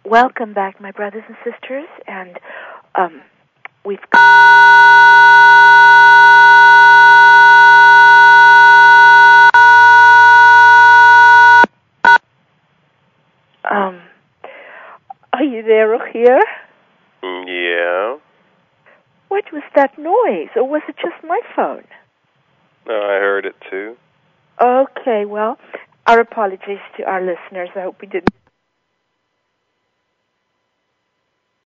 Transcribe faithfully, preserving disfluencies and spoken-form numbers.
Welcome back, my brothers and sisters, and um, we've um, are you there, here? Yeah. What was that noise, or was it just my phone? No, I heard it too. Okay, well, our apologies to our listeners. I hope we didn't